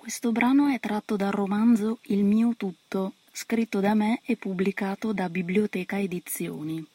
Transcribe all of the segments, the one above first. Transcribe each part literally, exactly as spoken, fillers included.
Questo brano è tratto dal romanzo Il mio tutto, scritto da me e pubblicato da Biblioteca Edizioni.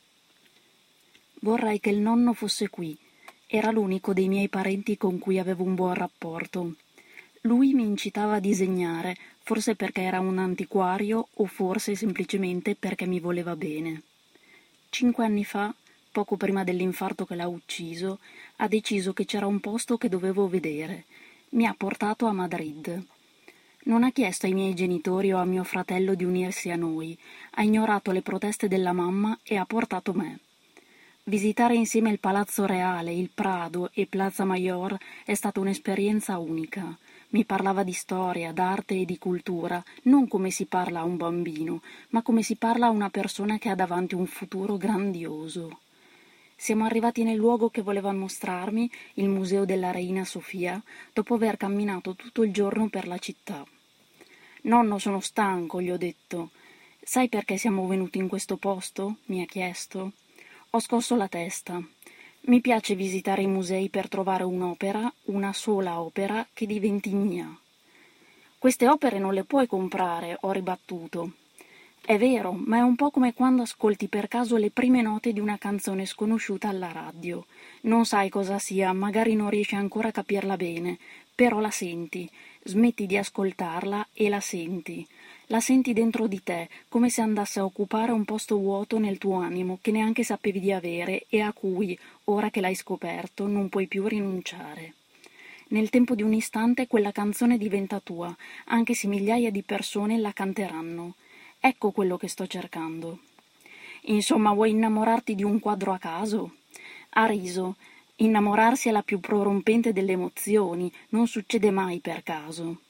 Vorrei che il nonno fosse qui. Era l'unico dei miei parenti con cui avevo un buon rapporto. Lui mi incitava a disegnare, forse perché era un antiquario o forse semplicemente perché mi voleva bene. Cinque anni fa, poco prima dell'infarto che l'ha ucciso, ha deciso che c'era un posto che dovevo vedere. Mi ha portato a Madrid. Non ha chiesto ai miei genitori o a mio fratello di unirsi a noi, ha ignorato le proteste della mamma e ha portato me. Visitare insieme il Palazzo Reale, il Prado e Plaza Mayor è stata un'esperienza unica. Mi parlava di storia, d'arte e di cultura, non come si parla a un bambino, ma come si parla a una persona che ha davanti un futuro grandioso. Siamo arrivati nel luogo che voleva mostrarmi, il Museo della Reina Sofia, dopo aver camminato tutto il giorno per la città. «Nonno, sono stanco», gli ho detto. «Sai perché siamo venuti in questo posto?» mi ha chiesto. Ho scosso la testa. Mi piace visitare i musei per trovare un'opera, una sola opera, che diventi mia. «Queste opere non le puoi comprare», ho ribattuto. È vero, ma è un po' come quando ascolti per caso le prime note di una canzone sconosciuta alla radio. Non sai cosa sia, magari non riesci ancora a capirla bene, però la senti, smetti di ascoltarla e la senti. La senti dentro di te, come se andasse a occupare un posto vuoto nel tuo animo che neanche sapevi di avere e a cui, ora che l'hai scoperto, non puoi più rinunciare. Nel tempo di un istante quella canzone diventa tua, anche se migliaia di persone la canteranno. Ecco quello che sto cercando. Insomma, vuoi innamorarti di un quadro a caso? Ha riso. Innamorarsi è la più prorompente delle emozioni, non succede mai per caso.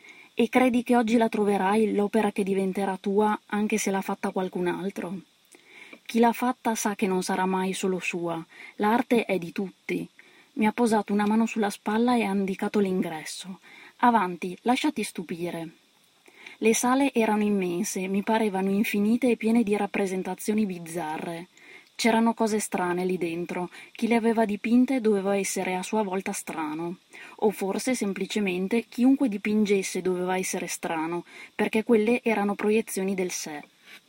E credi che oggi la troverai, l'opera che diventerà tua, anche se l'ha fatta qualcun altro? Chi l'ha fatta sa che non sarà mai solo sua. L'arte è di tutti. Mi ha posato una mano sulla spalla e ha indicato l'ingresso. Avanti, lasciati stupire. Le sale erano immense, mi parevano infinite e piene di rappresentazioni bizzarre. C'erano cose strane lì dentro, chi le aveva dipinte doveva essere a sua volta strano. O forse semplicemente chiunque dipingesse doveva essere strano, perché quelle erano proiezioni del sé.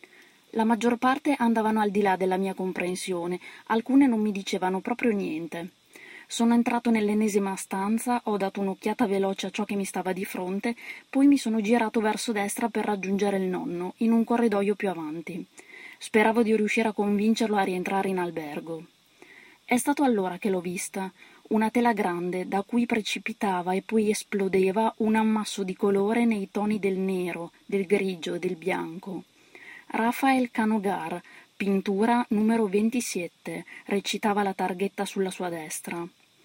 La maggior parte andavano al di là della mia comprensione, alcune non mi dicevano proprio niente. Sono entrato nell'ennesima stanza, ho dato un'occhiata veloce a ciò che mi stava di fronte, poi mi sono girato verso destra per raggiungere il nonno, in un corridoio più avanti. Speravo di riuscire a convincerlo a rientrare in albergo. È stato allora che l'ho vista, una tela grande da cui precipitava e poi esplodeva un ammasso di colore nei toni del nero, del grigio e del bianco. Rafael Canogar, pittura numero ventisette, recitava la targhetta sulla sua destra.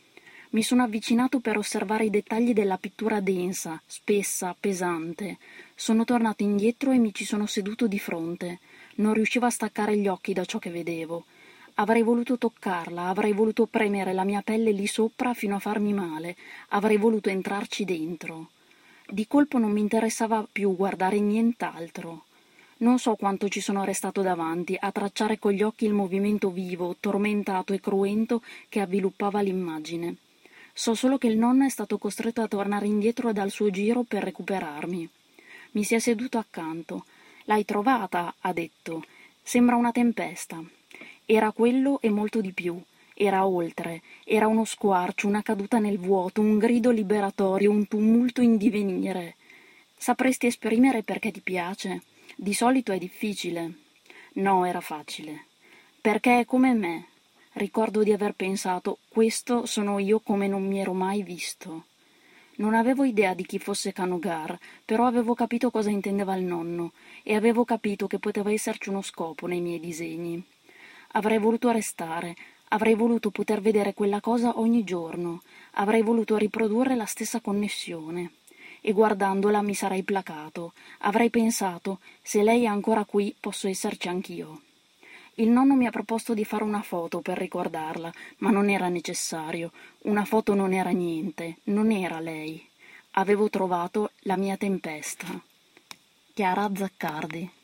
Mi sono avvicinato per osservare i dettagli della pittura densa, spessa, pesante. Sono tornato indietro e mi ci sono seduto di fronte. Non riuscivo a staccare gli occhi da ciò che vedevo. Avrei voluto toccarla, avrei voluto premere la mia pelle lì sopra fino a farmi male, avrei voluto entrarci dentro. Di colpo non mi interessava più guardare nient'altro. Non so quanto ci sono restato davanti, a tracciare con gli occhi il movimento vivo, tormentato e cruento che avviluppava l'immagine. So solo che il nonno è stato costretto a tornare indietro dal suo giro per recuperarmi. Mi si è seduto accanto. «L'hai trovata?» ha detto. «Sembra una tempesta». Era quello e molto di più. Era oltre. Era uno squarcio, una caduta nel vuoto, un grido liberatorio, un tumulto in divenire. «Sapresti esprimere perché ti piace?» Di solito è difficile. No, era facile. Perché è come me. Ricordo di aver pensato, questo sono io come non mi ero mai visto. Non avevo idea di chi fosse Canogar, però avevo capito cosa intendeva il nonno e avevo capito che poteva esserci uno scopo nei miei disegni. Avrei voluto restare, avrei voluto poter vedere quella cosa ogni giorno, avrei voluto riprodurre la stessa connessione. E guardandola mi sarei placato, avrei pensato, se lei è ancora qui posso esserci anch'io. Il nonno mi ha proposto di fare una foto per ricordarla, ma non era necessario, una foto non era niente, non era lei. Avevo trovato la mia tempesta. Chiara Zaccardi.